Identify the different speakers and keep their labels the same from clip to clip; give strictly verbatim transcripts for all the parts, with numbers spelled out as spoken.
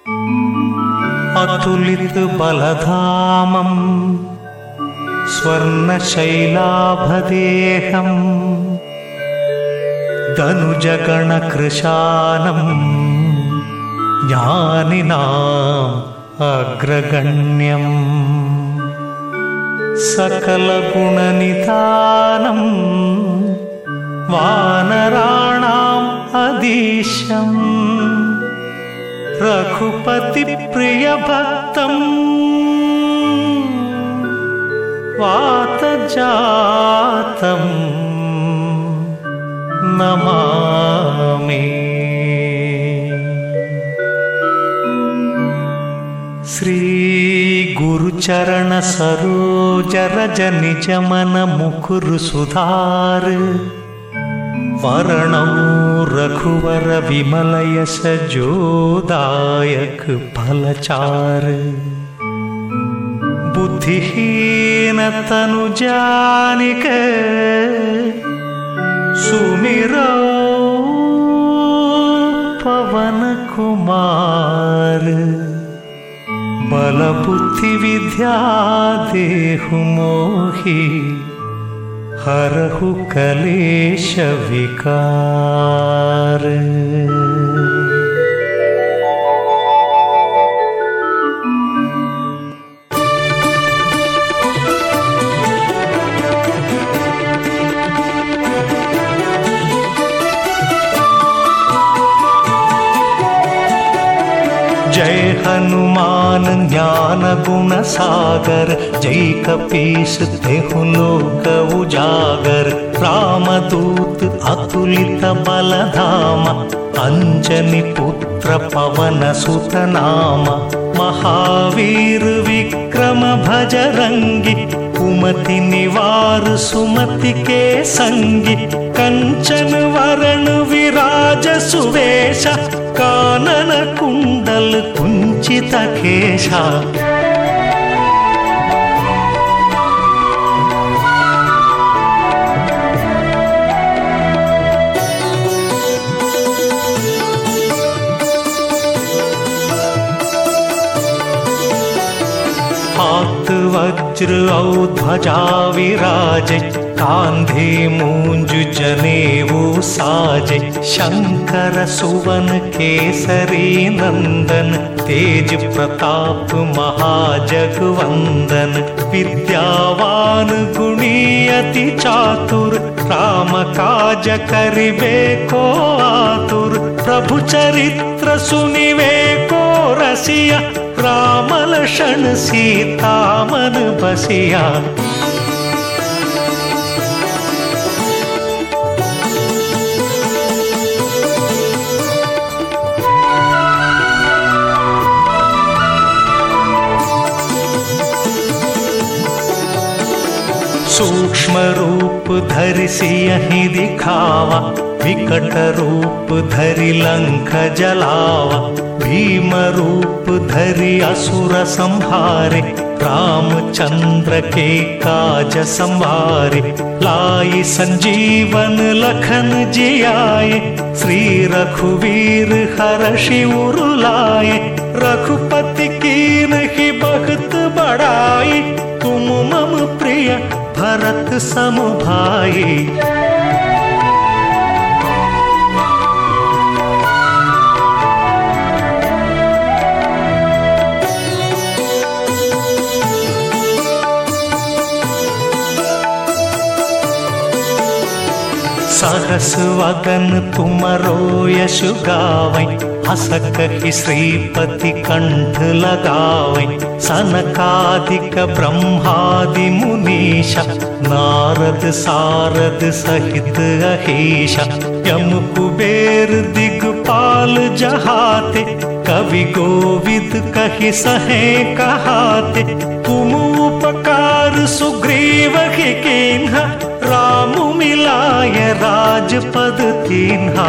Speaker 1: अतुलित बलधामं स्वर्णशैलाभदेहं दनुजगणकृशानं ज्ञानिनाम् अग्रगण्यं सकलगुणनिधानं वानराणाम् अधीशं रघुपतिप्रियभक्तं वातजातं नमामि। श्री गुरुचरण सरोज रज निज मन मुकुर सुधार वरणौ रघुवर विमल यश जोदायक फलचार। बुद्धिहीन तनु जानिक सुमिरौ पवन कुमार। बल बुद्धि विद्या देहु मोहि हरहु कलेश विकार। जय हनुमान ज्ञान गुण सागर जय कपीस तेहु लोक उजागर। रामदूत अतुलित बलधाम अंजनी पुत्र पवन सुत नाम। महावीर विक्रम भजरंगी कुमति निवार सुमति के संगी। कंचन वरण विराज सुवेश कानन कुंडल कुंचित केशा। हाथ वज्र औ ध्वजा विराजे कांधे मूंज जनेऊ साजे। शंकर सुवन केसरी नंदन तेज प्रताप महाजगवंदन। विद्यावान गुणी अति चातुर राम काज करिबे को आतुर। प्रभु चरित्र सुनिवे को रसिया राम लक्ष्मण सीता मन बसिया। सूक्ष्म रूप धरि सियहि दिखावा विकट रूप धरि लंक जलावा। भीम रूप धरि असुर संहारे रामचंद्र के काज संवारे। लाई संजीवन लखन जियाए श्री रघुवीर हर्षि उर लाए। रघुपति कीन्हि बहुत बड़ाई तुम मम प्रिय भरत सम भाई। सहस वदन तुमरो यश गावै हस कहि श्रीपति कंठ लगावै। सनकादिक ब्रह्मादि मुनीशा नारद सारद सहित अहीशा। यम कुबेर दिगपाल जहाते कवि कोविद कहि सहे कहाते। तुम उपकार सुग्रीव ही कीन्हा राम मिलाय राजपद तीन्हा।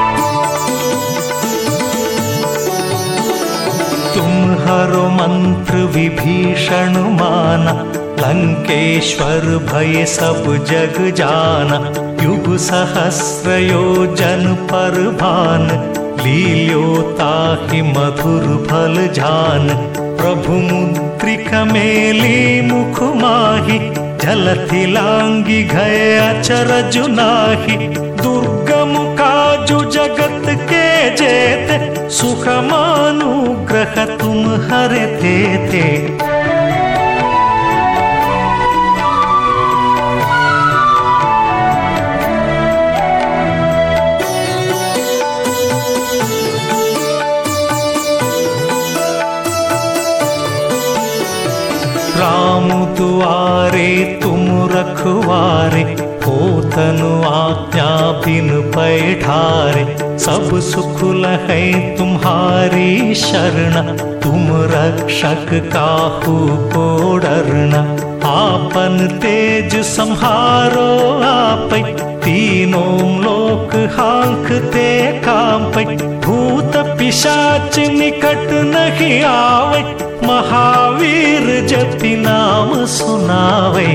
Speaker 1: तुम्हारो मंत्र विभीषण माना, लंकेश्वर भय सब जग जाना। युग सहस्र योजन पर भान, लील्यो ताहि मधुर फल जान। प्रभु मुद्रिक मेली मुख माहि, जलति लांगी गए अचरज नाही। दुर्गम काजु जगत के जेते, सुख मानुग्रह तुम हरे देते। राम दुआरे तुम रखवारे, होतनु आज्ञा बिन पैठारे। सब सुख लहै तुम्हारी शरण, तुम रक्षक काहू को डरना। आपन तेज संहारो आपै, तीनों लोक हांकते कांपै। भूत पिशाच निकट नहीं आवै, महावीर जपि नाम सुनावै।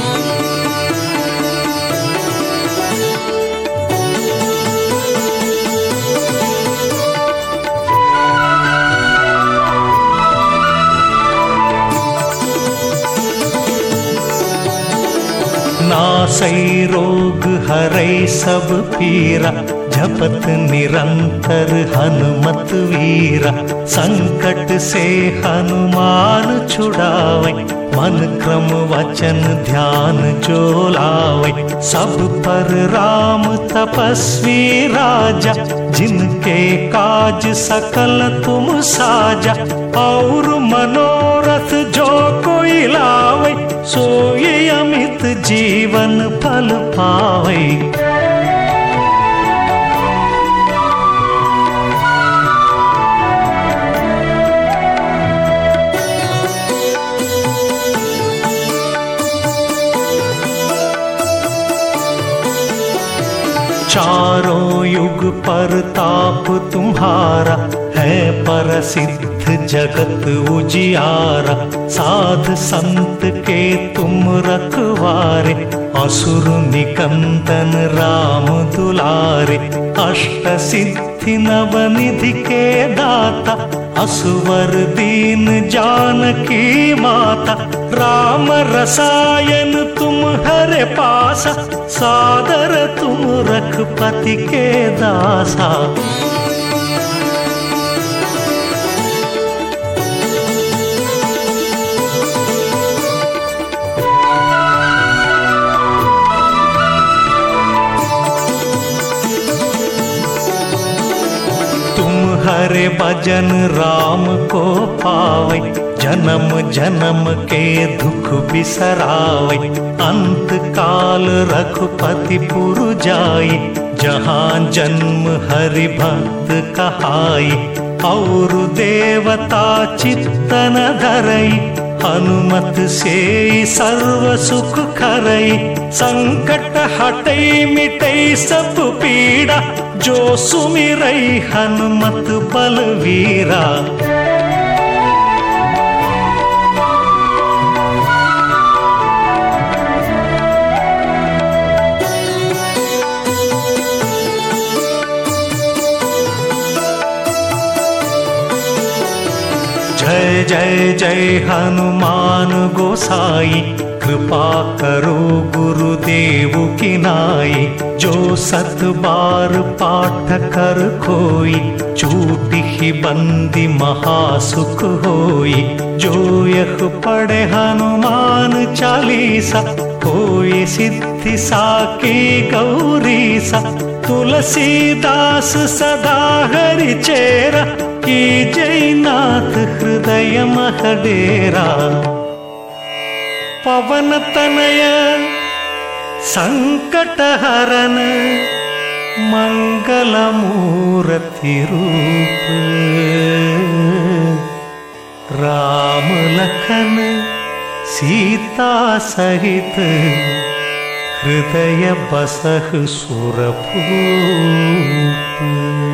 Speaker 1: नासै रोग हरै सब पीरा, जपत निरंतर हनुमत वीरा। संकट से हनुमान छुड़ावै, मन क्रम वचन ध्यान जो लावै। सब पर राम तपस्वी राजा, जिनके काज सकल तुम साजा। और मनोरथ जो कोई लावै, सोई अमित जीवन फल पावै। चारों युग परताप तुम्हारा, है प्रसिद्ध जगत उजियारा। साध संत के तुम रखवारे, असुर निकंदन राम दुलारे। अष्ट सिद्धि नवनिधि के दाता, असुवर दीन जानकी माता। राम रसायन तुम हरे पासा, सादर तुम रघुपति के दासा। हरे भजन राम को पावै, जन्म जन्म के दुख बिसरावै। अंत काल रघुपति पुर जाई, जहाँ जन्म हरि भक्त कहाई। और देवता चित्तन धरई, हनुमत से सर्व सुख करई। संकट हटई मिटई सब पीड़ा, जो सुमिरई हनुमत बलवीरा। जय जय जय हनुमान गोसाई, कृपा करो गुरुदेव की नाई। जो सत बार पाठ कर खोई, छूट ही बंदी महासुख होई। जो यह पढ़े हनुमान चालीसा, होई सिद्धि साकी गौरीसा। तुलसीदास सदा हरि चेरा, की जयनाथ हृदय महडेरा। पवन तनय संकट हरन, मंगल मूर्ति रूप। राम लखन सीता सहित, हृदय बसहु सुरभूप।